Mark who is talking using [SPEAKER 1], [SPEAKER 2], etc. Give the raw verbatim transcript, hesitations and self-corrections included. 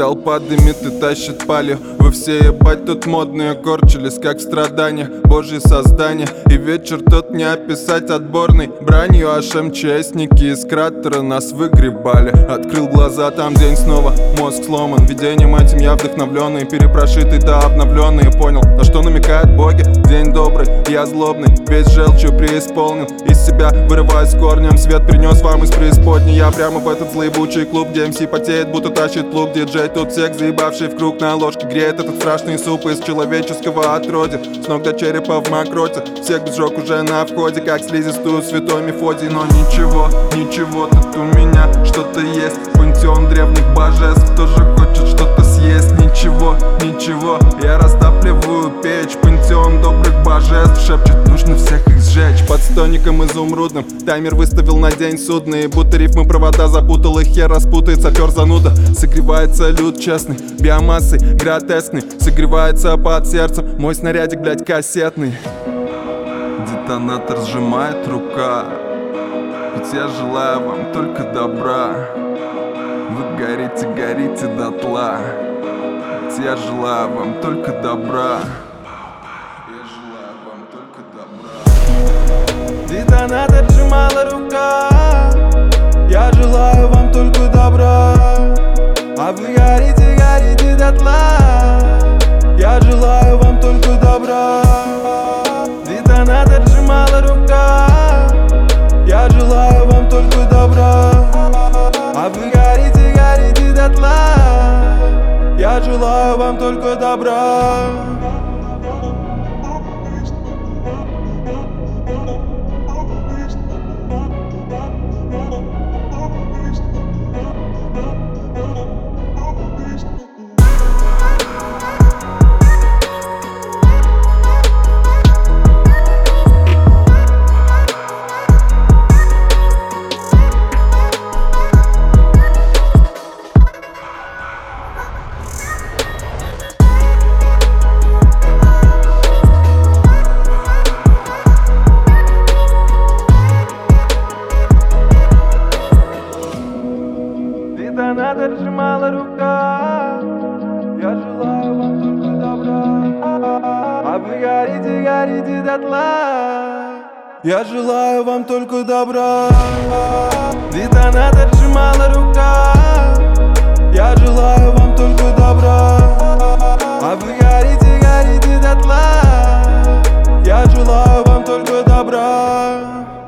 [SPEAKER 1] толпа дымит и тащит палью. Вы все ебать тут модные, корчились как в страданиях. Божьи создания, и вечер тут не описать отборный бранью. Аж МЧСники из кратера нас выгребали. Открыл глаза, там день снова, мозг сломан. Видением этим я вдохновленный, перепрошитый да обновленный. Понял, на что намекают боги. День добрый, я злобный, весь желчью преисполнен. Из себя вырываясь корнем, свет принес вам из преисподней. Я прямо в этот злоебучий клуб, где МС потеет, будто тащит плуг. Диджей тут всех заебавший в круг на ложке греет этот страшный суп из человеческого отродья. С ног до черепа в мокроте, всех сжег уже на входе, как слизистую святой Мефодий. Но ничего, ничего, тут у меня что-то есть. Пантеон древних божеств тоже хочет что-то съесть. Ничего, ничего, я растапливаю печь. Пантеон добрых божеств шепчет, нужно всех их сжечь. Под стойником изумрудным таймер выставил на день судный. Будто рифмы провода запутал, их хер распутает сапер зануда. Согревается люд честный, биомассой гротескный. Согревается под сердцем мой снарядик, блять, кассетный. Детонатор сжимает рука, ведь я желаю вам только добра. Вы горите, горите дотла, ведь я желаю вам только добра. Я желаю вам только добра.
[SPEAKER 2] Детонатор сжимала рука, я желаю вам только добра. А вы горите, горите дотла, я желаю вам только добра. Детонатор сжимала рука, я желаю вам только добра. А вы горите, горите дотла, я желаю вам только добра. Детонатор сжимала рука, я желаю вам только добра. А вы горите, горите дотла, я желаю вам только добра. Детонатор сжимала рука, я желаю вам только добра. А вы горите, горите дотла, я желаю вам только добра.